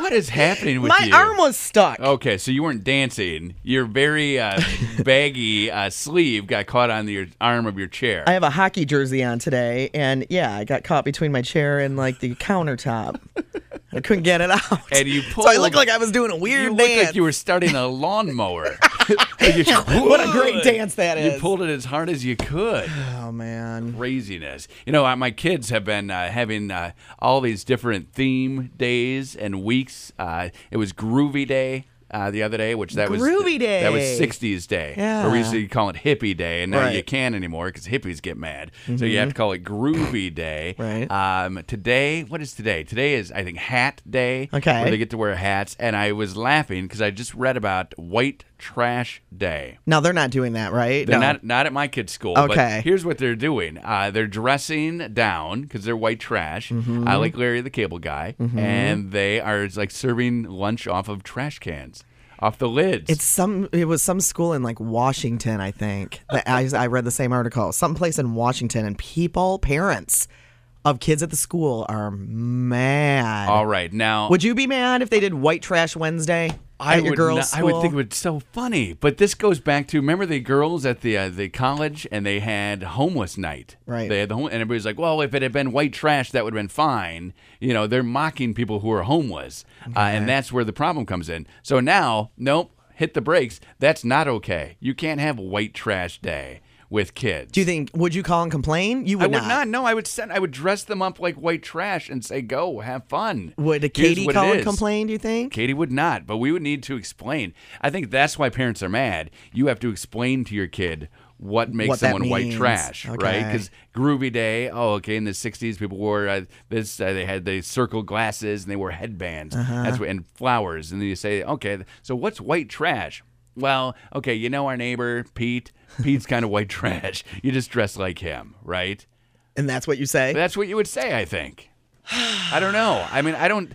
What is happening with you? My arm was stuck. Okay, so you weren't dancing. Your very baggy sleeve got caught on the arm of your chair. I have a hockey jersey on today, and yeah, I got caught between my chair and like the countertop. I couldn't get it out. And you pulled. So I looked like I was doing a weird You dance. looked like you were starting a lawnmower. What a great dance that is. You pulled it as hard as you could. Oh, man. Craziness. You know, my kids have been having all these different theme days and weeks. It was Groovy Day. The other day, which that Groovy Day. That was 60s Day. Yeah. Or we used to call it Hippie Day, and now Right. you can't anymore because hippies get mad. So you have to call it Groovy Day. Right. Today, what is today? Today is, I think, Hat Day. Okay. Where they get to wear hats. And I was laughing because I just read about White Trash Day. No, they're not doing that, right? They're No. not at my kid's school. Okay. But here's what they're doing. They're dressing down because they're white trash, like Larry the Cable Guy, and they are like serving lunch off of trash cans. Off the lids. It was some school in like Washington, I think. I read the same article. Some place in Washington, and parents of kids at the school are mad. All right, now Would you be mad if they did White Trash Wednesday at your girls' I would school? think it would be so funny, but this goes back to, remember the girls at the college, and they had homeless night. Right. They had and everybody's like, well, if it had been white trash, that would have been fine. You know, they're mocking people who are homeless, and that's where the problem comes in. So now, nope, hit the brakes. That's not okay. You can't have White Trash Day with kids. Do you think, would you call and complain? You I would would not. No, I would dress them up like white trash and say, "Go, have fun." Would Here's Katie what call it and is. complain, do you think? Katie would not, but we would need to explain. I think that's why parents are mad. You have to explain to your kid what makes What that someone white means. trash, right? Okay. Because Groovy Day, in the 60s, people wore this, they had the circle glasses and they wore headbands and flowers. And then you say, okay, so what's white trash? Well, okay, you know our neighbor, Pete. Pete's kind of white trash. You just dress like him, right? And that's what you say? That's what you would say, I think. I don't know. I mean, I don't...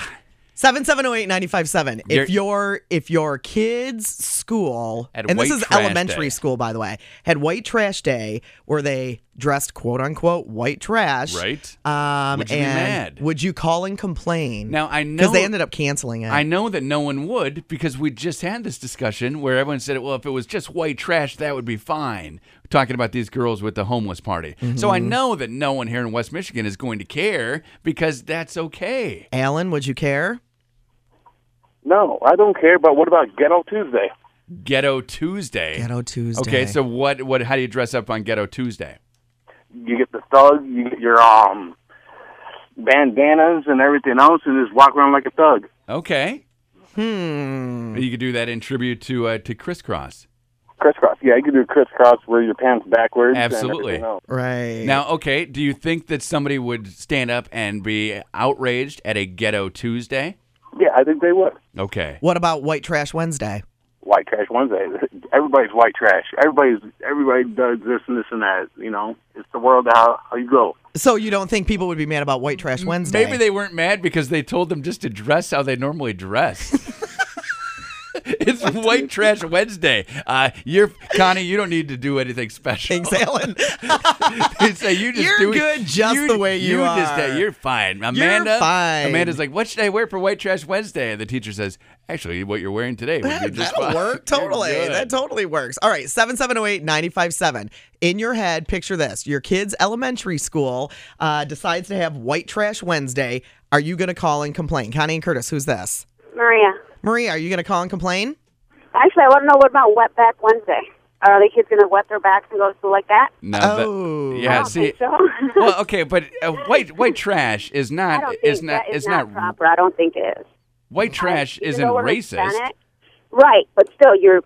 770-895-7. If your kid's school, Had and this White is Trash elementary Day. school, by the way, had White Trash Day where they dressed quote unquote white trash. Right. Would you be mad? Would you call and complain? Now, I know... Because they ended up canceling it. I know that no one would, because we just had this discussion where everyone said, well, if it was just white trash, that would be fine. Talking about these girls with the homeless party. So I know that no one here in West Michigan is going to care because that's okay. Alan, would you care? No, I don't care. But what about Ghetto Tuesday? Ghetto Tuesday. Ghetto Tuesday. Okay, so how do you dress up on Ghetto Tuesday? You get the thug, you get your bandanas and everything else, and just walk around like a thug. Okay. You could do that in tribute to Crisscross. Crisscross, yeah, you can do crisscross, wear your pants backwards. Absolutely. And everything else. Right. Now, okay, do you think that somebody would stand up and be outraged at a Ghetto Tuesday? Yeah, I think they would. Okay. What about White Trash Wednesday? White trash Wednesday. Everybody's white trash. Everybody does this and this and that. You know, it's the world how you go. So you don't think people would be mad about White Trash Wednesday? Maybe they weren't mad because they told them just to dress how they normally dress. It's White Trash Wednesday. Connie. You don't need to do anything special. Thanks, Alan. You're good just the way you are. You're fine. Amanda, You're fine. Amanda's like, what should I wear for White Trash Wednesday? And the teacher says, actually, what you're wearing today would be just That'll fine. work. Totally. You're good. That totally works. All right, 770-895-7. In your head, picture this. Your kid's elementary school decides to have White Trash Wednesday. Are you going to call and complain? Connie and Curtis, who's this? Maria, are you going to call and complain? Actually, I want to know what about Wetback Wednesday? Are the kids going to wet their backs and go to school like that? No, I yeah. don't See, think so. well, okay, but white trash is I not don't think is that not is not proper. I don't think it is. white trash Even isn't though we're racist. Hispanic, right, but still, you're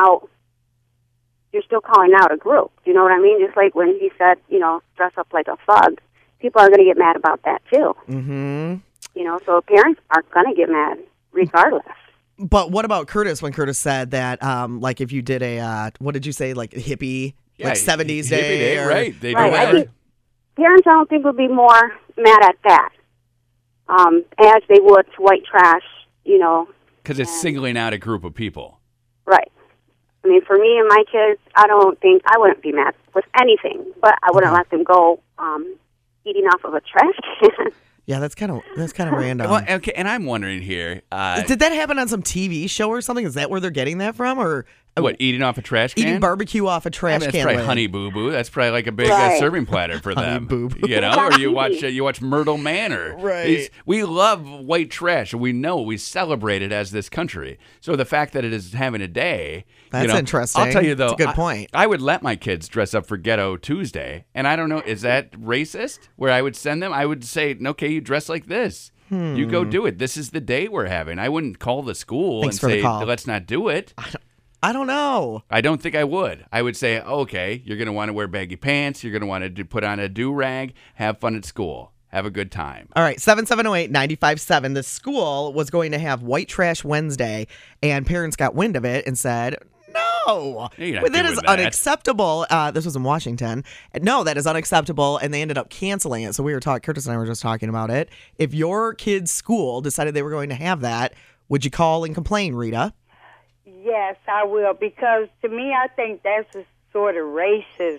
still calling out a group. Do you know what I mean? Just like when he said, dress up like a thug, people are going to get mad about that too. Mm-hmm. So parents are going to get mad regardless. But what about Curtis when Curtis said that, like if you did what did you say, like hippie, like 70s hippie day? Or, right? They Right, do I that. think parents, I don't think, would be more mad at that as they would to white trash, Because it's singling out a group of people. Right. I mean, for me and my kids, I wouldn't be mad with anything, but I wouldn't let them go eating off of a trash can. Yeah, that's kind of random. Well, okay, and I'm wondering here, Did that happen on some TV show or something? Is that where they're getting that from, or what, eating off a trash can? eating barbecue off a trash That's can? probably lid? Honey Boo Boo. That's probably like a big Right. serving platter for Honey them. Boo Boo. You know, or you watch Myrtle Manor. Right. We love white trash, and we know we celebrate it as this country. So the fact that it is having a day, That's interesting. I'll tell you though, That's a good point. I would let my kids dress up for Ghetto Tuesday, and I don't know, is that racist? Where I would send them, I would say, okay, you dress like this. You go do it. This is the day we're having. I wouldn't call the school Thanks and for the say, call. let's not do it. I don't know. I don't think I would. I would say, okay, you're going to want to wear baggy pants. You're going to want to put on a do-rag. Have fun at school. Have a good time. All right, 7708-957. The school was going to have White Trash Wednesday, and parents got wind of it and said, no, You're not that doing is that. unacceptable. This was in Washington. No, that is unacceptable, and they ended up canceling it. So we were talking, Curtis and I were just talking about it. If your kid's school decided they were going to have that, would you call and complain, Rita? Yes, I will, because to me, I think that's a sort of racist,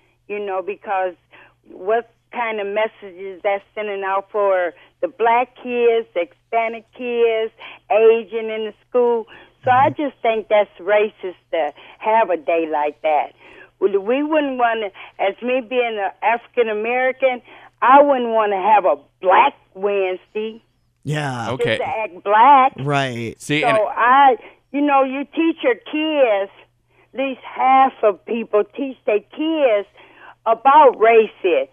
because what kind of messages that's sending out for the black kids, the Hispanic kids, Asian in the school. So I just think that's racist to have a day like that. We wouldn't want to, as me being an African American, I wouldn't want to have a Black Wednesday Yeah. Okay. just to act black. Right. See, So and you teach your kids, at least half of people teach their kids about racism.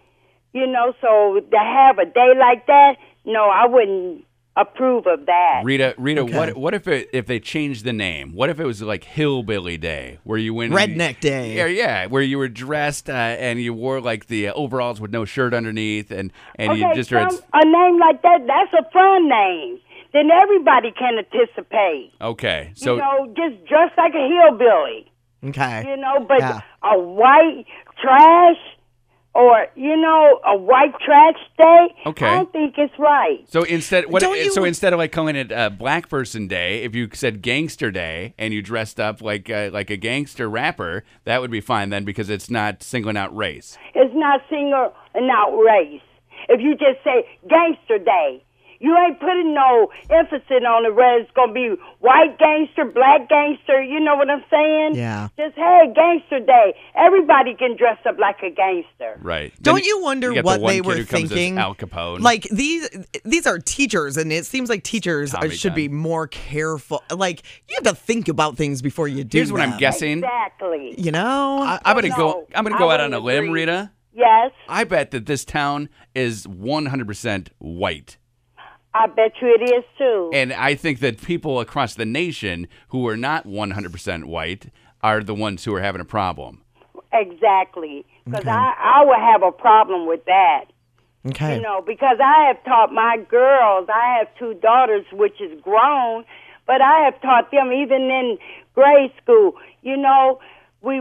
So to have a day like that, no, I wouldn't approve of that. Rita, Okay. what if they changed the name? What if it was like Hillbilly Day, where you went Redneck Day. Yeah, where you were dressed and you wore like the overalls with no shirt underneath, and Okay, you just read. a name like that, that's a fun name. Then everybody can participate. Okay, so Just dress like a hillbilly. Okay. But Yeah. a white trash or, a white trash day, Okay. I don't think it's right. So instead, Don't you- so instead of like calling it Black Person Day, if you said Gangster Day and you dressed up like a gangster rapper, that would be fine then, because it's not singling out race. It's not single and out race. If you just say Gangster Day, you ain't putting no emphasis on it, whether it's going to be white gangster, black gangster, you know what I'm saying? Yeah. Just, hey, Gangster Day. Everybody can dress up like a gangster. Right. Don't Then you wonder got the what one they kid were who comes as thinking? Al Capone. Like these are teachers, and it seems like teachers Tommy should be gun. more careful. Like, you have to think about things before you do. Here's what I'm them. guessing. Exactly. You know, I'm gonna go. No, I'm gonna I go out on a wouldn't limb, agree. Rita. Yes, I bet that this town is 100% white. I bet you it is too. And I think that people across the nation who are not 100% white are the ones who are having a problem. Exactly. Because I would have a problem with that. okay. Because I have taught my girls, I have 2 daughters, which is grown, but I have taught them even in grade school, we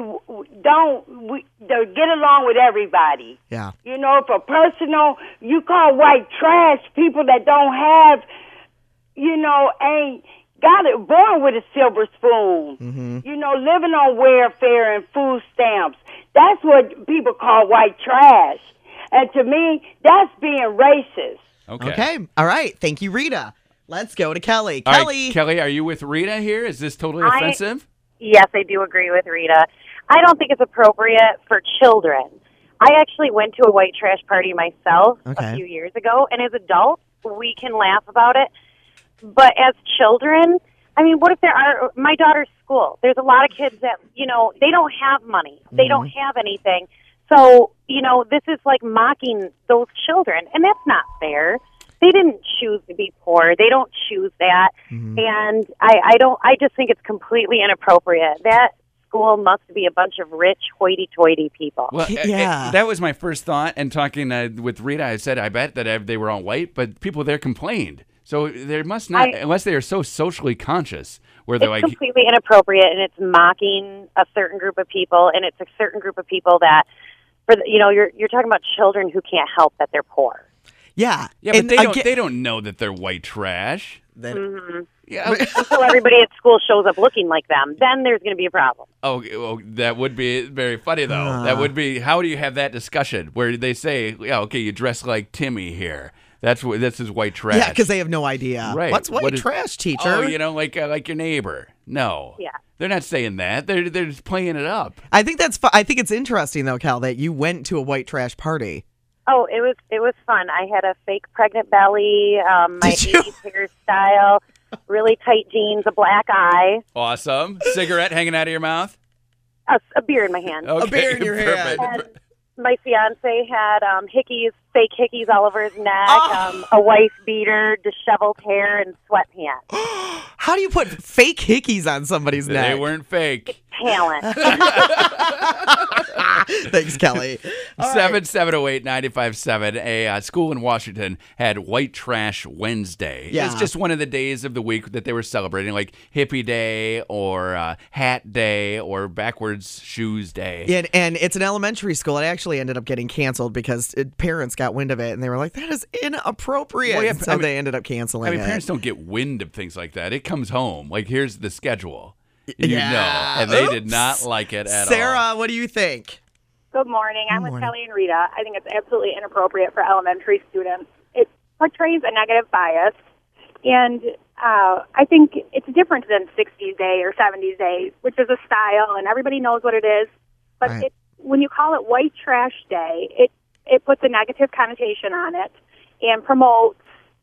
get along with everybody. Yeah. If a personal, you call white trash people that don't have, ain't got it, born with a silver spoon. Mm-hmm. Living on welfare and food stamps. That's what people call white trash. And to me, that's being racist. Okay. All right. Thank you, Rita. Let's go to Kelly. All right, Kelly. Kelly, are you with Rita here? Is this totally offensive? Yes, I do agree with Rita. I don't think it's appropriate for children. I actually went to a white trash party myself Okay. a few years ago, and as adults, we can laugh about it. But as children, what if there are my daughter's school? There's a lot of kids that, they don't have money. They don't have anything. So, this is like mocking those children, and that's not fair. They didn't choose to be poor. They don't choose that. And I just think it's completely inappropriate. That school must be a bunch of rich, hoity-toity people. Well, Yeah. that was my first thought. And talking with Rita, I said, I bet that they were all white, but people there complained. So there must not, unless they are so socially conscious, where they're It's like, completely inappropriate, and it's mocking a certain group of people, and it's a certain group of people that, you're talking about children who can't help that they're poor. Yeah. yeah, but And they don't know that they're white trash. Yeah. Until everybody at school shows up looking like them, then there's going to be a problem. Oh, that would be very funny, though. That would be, how do you have that discussion where they say, yeah, okay, you dress like Timmy here. This is white trash. Yeah, because they have no idea. Right. What's white What is- trash, teacher? Oh, like your neighbor. No. Yeah. They're not saying that. They're just playing it up. I think I think it's interesting though, Cal, that you went to a white trash party. Oh, it was fun. I had a fake pregnant belly, my Did you? 80s hairstyle, really tight jeans, a black eye, Awesome. Cigarette hanging out of your mouth. a beer in my hand. Okay, beer in your hand. And my fiance had fake hickeys all over his neck, Oh. a wife beater, disheveled hair, and sweatpants. How do you put fake hickeys on somebody's neck? They weren't fake. Talent. Thanks, Kelly. 7708957. A school in Washington had White Trash Wednesday. Yeah. It's just one of the days of the week that they were celebrating, like Hippie Day or Hat Day or Backwards Shoes Day. And it's an elementary school. It actually ended up getting canceled because parents got wind of it and they were like, that is inappropriate. Well, yeah, so they ended up canceling I mean, it. parents don't get wind of things like that. It comes home. Like, here's the schedule. Yeah. know. And they did Oops. not like it at all. Sarah, what do you think? Good morning. I'm Good with morning. Kelly and Rita. I think it's absolutely inappropriate for elementary students. It portrays a negative bias, and I think it's different than 60s Day or 70s Day, which is a style, and everybody knows what it is. But Right. when you call it White Trash Day, it puts a negative connotation on it and promotes,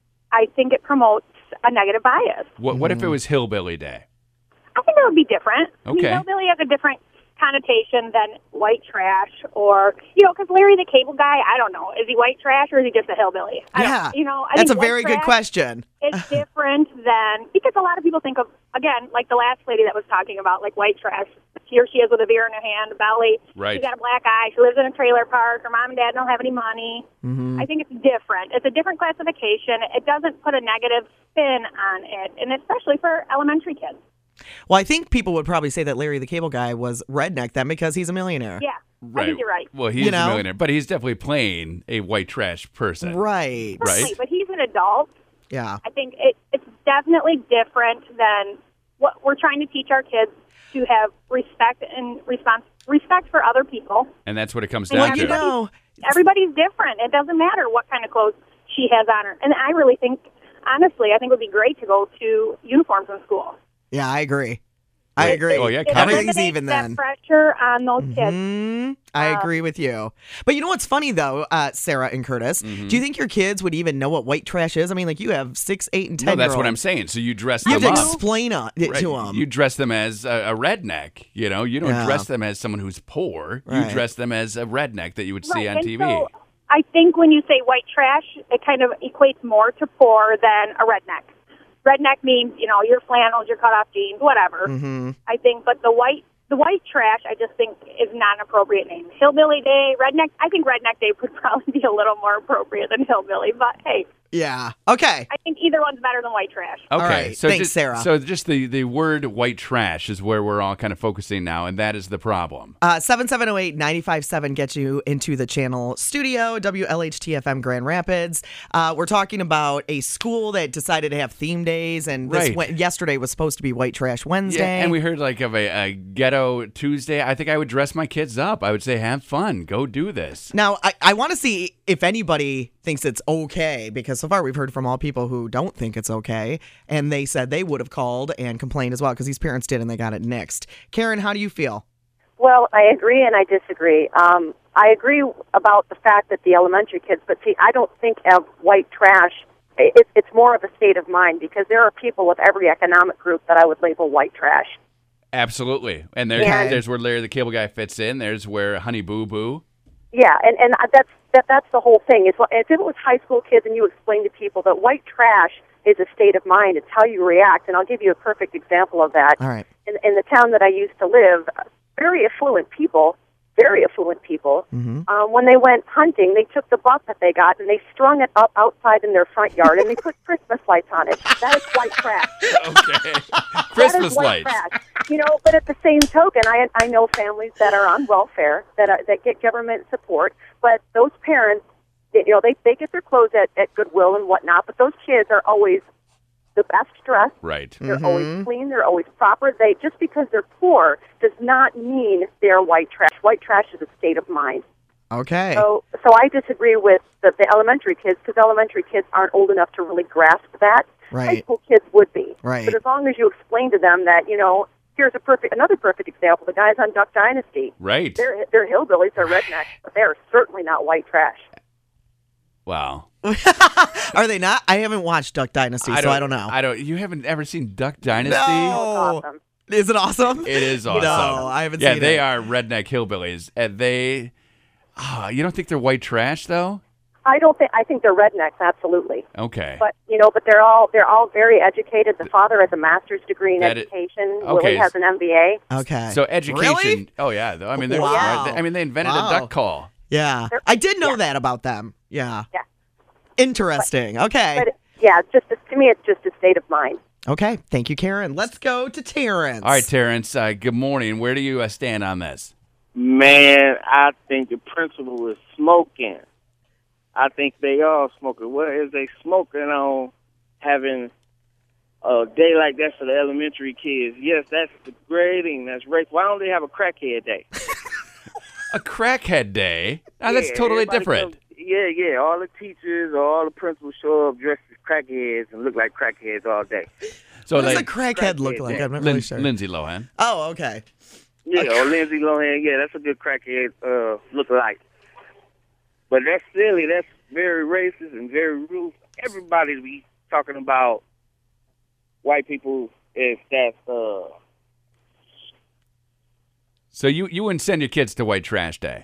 I think it promotes a negative bias. What if it was Hillbilly Day? I think it would be different. Okay. I mean, hillbilly has a different connotation than white trash, or because Larry the Cable Guy, I don't know, is he white trash or is he just a hillbilly? Yeah, I that's a think white very good trash question. is different than, because a lot of people think of, again, like the last lady that was talking about, like white trash. Here she is with a beer in her hand, a belly. Right. She's got a black eye. She lives in a trailer park. Her mom and dad don't have any money. Mm-hmm. I think it's different. It's a different classification. It doesn't put a negative spin on it, and especially for elementary kids. Well, I think people would probably say that Larry the Cable Guy was redneck then because he's a millionaire. Yeah, I think you're right. Well, he's You know? a millionaire, but he's definitely playing a white trash person. Right. Right. Certainly, but he's an adult. Yeah. I think it's definitely different than what we're trying to teach our kids, to have respect and respect for other people. And that's what it comes Well, down you to. know, Everybody's different. It doesn't matter what kind of clothes she has on her. And I really think, honestly, I think it would be great to go to uniforms in school. yeah, I agree. I agree. Oh, yeah, It Everything's eliminates even that then. pressure on those kids. I agree with you. But you know what's funny, though, Sarah and Curtis? Mm-hmm. Do you think your kids would even know what white trash is? I mean, like, you have 6, 8, and 10 No, that's year what I'm olds. saying. So you dress You them have to up. explain it Right. to them. You dress them as a redneck. You don't Yeah. dress them as someone who's poor. Right. You dress them as a redneck that you would see Right, on and TV. so I think when you say white trash, it kind of equates more to poor than a redneck. Redneck means, your flannels, your cut-off jeans, whatever. Mm-hmm. I think, but the white trash, I just think, is not an appropriate name. Hillbilly Day, redneck, I think redneck day would probably be a little more appropriate than hillbilly, but hey, Yeah. Okay. I think either one's better than white trash. Okay, All right. so Thanks, just, Sarah. So just the word white trash is where we're all kind of focusing now, and that is the problem. 7708-957 gets you into the channel studio, WLHT-FM Grand Rapids. We're talking about a school that decided to have theme days, and Right. yesterday was supposed to be White Trash Wednesday. Yeah, and we heard like of a ghetto Tuesday. I think I would dress my kids up. I would say, have fun, go do this. Now, I want to see if anybody thinks it's okay, because so far we've heard from all people who don't think it's okay, and they said they would have called and complained as well, because these parents did, and they got it nixed. Karen, how do you feel? Well, I agree and I disagree. I agree about the fact that the elementary kids, but see, I don't think of white trash. It's more of a state of mind, because there are people of every economic group that I would label white trash. Absolutely. And there's where Larry the Cable Guy fits in. There's where Honey Boo Boo. Yeah, and that's the whole thing. If it was high school kids and you explain to people that white trash is a state of mind, it's how you react. And I'll give you a perfect example of that. All right. In the town that I used to live, very affluent people, when they went hunting, they took the buck that they got and they strung it up outside in their front yard and they put Christmas lights on it. That is white trash. Okay. That Christmas is white lights. trash. But at the same token, I know families that are on welfare that get government support, but those parents, they get their clothes at Goodwill and whatnot, but those kids are always the best dressed. Right. They're always clean. They're always proper. Just because they're poor does not mean they're white trash. White trash is a state of mind. Okay. So I disagree with the elementary kids because elementary kids aren't old enough to really grasp that. Right. High school kids would be. Right. But as long as you explain to them that, here's another perfect example. The guys on Duck Dynasty. Right. They're hillbillies, they're rednecks, but they're certainly not white trash. Wow. Are they not? I haven't watched Duck Dynasty, so I don't know. You haven't ever seen Duck Dynasty? No. It's awesome. Is it awesome? It is awesome. No, I haven't seen it. Yeah, they are redneck hillbillies. And you don't think they're white trash, though? I think they're rednecks, absolutely. Okay. But they're all very educated. The father has a master's degree in education. Willie has an MBA. Okay. So education. Really? Oh yeah. I mean, they're Wow. smart. I mean, they invented a duck call. Yeah. I did know that about them. Yeah. Yeah. Interesting. Okay. But to me, it's just a state of mind. Okay. Thank you, Karen. Let's go to Terrence. All right, Terrence. Good morning. Where do you stand on this? Man, I think the principal is smoking. I think they are smoking. What is they smoking on having a day like that for the elementary kids? Yes, that's degrading. That's rape. Why don't they have a crackhead day? A crackhead day? Now, that's totally different. Yeah. All the teachers or all the principals show up dressed as crackheads and look like crackheads all day. So what does a crackhead look like? I'm not really sure. Lindsay Lohan. Oh, okay. Yeah, or Lindsay Lohan. Yeah, that's a good crackhead look-alike. But that's silly. That's very racist and very rude. Everybody be talking about white people if that's So you wouldn't send your kids to White Trash Day?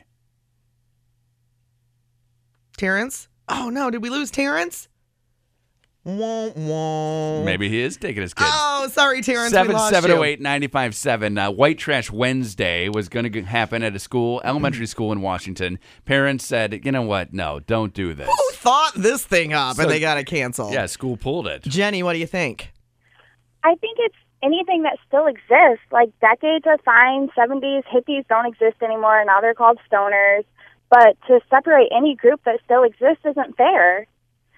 Terrence? Oh, no. Did we lose Terrence? Whoa. Maybe he is taking his kids. Oh, sorry, Terrence. We lost you. 770-895-7. White Trash Wednesday was going to happen at a school, elementary school in Washington. Parents said, you know what? No, don't do this. Who thought this thing up and they got to cancel? Yeah, school pulled it. Jenny, what do you think? I think it's anything that still exists. Like, decades are fine. 70s hippies don't exist anymore. Now they're called stoners. But to separate any group that still exists isn't fair.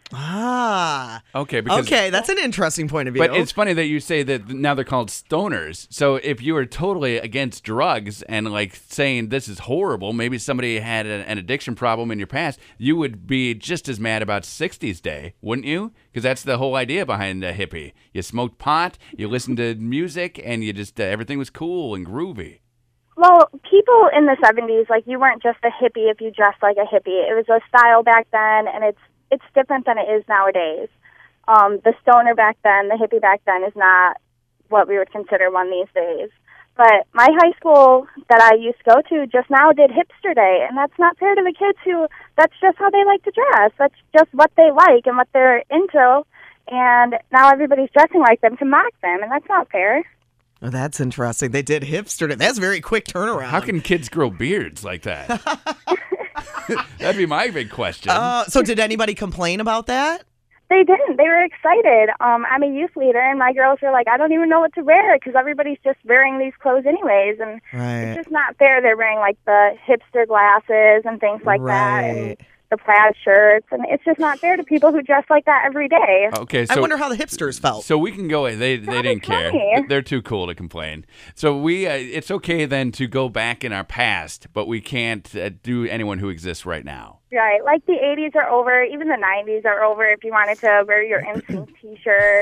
Ah. Okay, that's an interesting point of view. But it's funny that you say that now they're called stoners. So if you were totally against drugs and like saying this is horrible, maybe somebody had an addiction problem in your past, you would be just as mad about 60s Day, wouldn't you? Because that's the whole idea behind a hippie. You smoked pot, you listened to music, and you just everything was cool and groovy. Well, people in the 70s, like, you weren't just a hippie if you dressed like a hippie. It was a style back then, and it's different than it is nowadays. The stoner back then, the hippie back then is not what we would consider one these days. But my high school that I used to go to just now did Hipster Day, and that's not fair to the kids that's just how they like to dress. That's just what they like and what they're into, and now everybody's dressing like them to mock them, and that's not fair. Oh, that's interesting. They did Hipster Day. That's a very quick turnaround. How can kids grow beards like that? That'd be my big question. So did anybody complain about that? They didn't. They were excited. I'm a youth leader, and my girls were like, I don't even know what to wear because everybody's just wearing these clothes anyways. And It's just not fair. They're wearing, like, the hipster glasses and things like that. And the plaid shirts, and it's just not fair to people who dress like that every day. Okay, so I wonder how the hipsters felt. So we can go. They didn't care. They're too cool to complain. So it's okay then to go back in our past, but we can't do anyone who exists right now. Right, like the 80s are over, even the 90s are over if you wanted to wear your NSYNC t-shirt.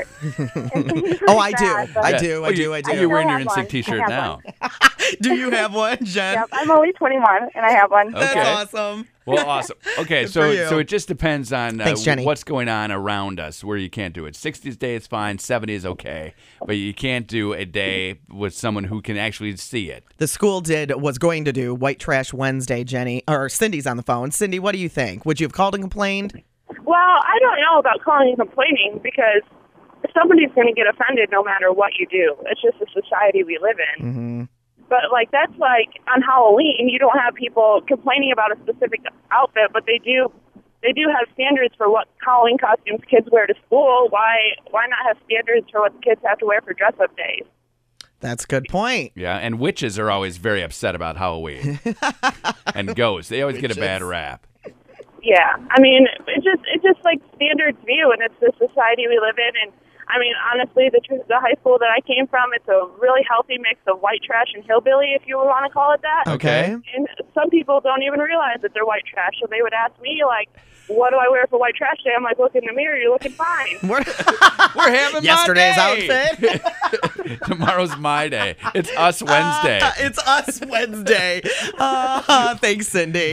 I do. You're wearing your NSYNC t-shirt now. Do you have one, Jen? Yep, I'm only 21, and I have one. That's awesome. Well, awesome. Okay, so it just depends on Thanks, Jenny. what's going on around us where you can't do it. 60s Day is fine, 70s is okay, but you can't do a day with someone who can actually see it. The school was going to do White Trash Wednesday, Jenny, or Cindy's on the phone. Cindy, what do you think? Would you have called and complained? Well, I don't know about calling and complaining because somebody's going to get offended no matter what you do. It's just the society we live in. Mm-hmm. But, like, that's like on Halloween, you don't have people complaining about a specific outfit, but they do have standards for what Halloween costumes kids wear to school. Why not have standards for what the kids have to wear for dress-up days? That's a good point. Yeah, and witches are always very upset about Halloween. And ghosts. They always get a bad rap. Yeah, I mean, it's just like standards view, and it's the society we live in, and I mean, honestly, the high school that I came from, it's a really healthy mix of white trash and hillbilly, if you want to call it that. Okay. And some people don't even realize that they're white trash, so they would ask me, like, what do I wear for white trash day? I'm like, look in the mirror, you're looking fine. We're having Yesterday's my day. outfit. Tomorrow's my day. It's Us Wednesday. It's Us Wednesday. Thanks, Cindy.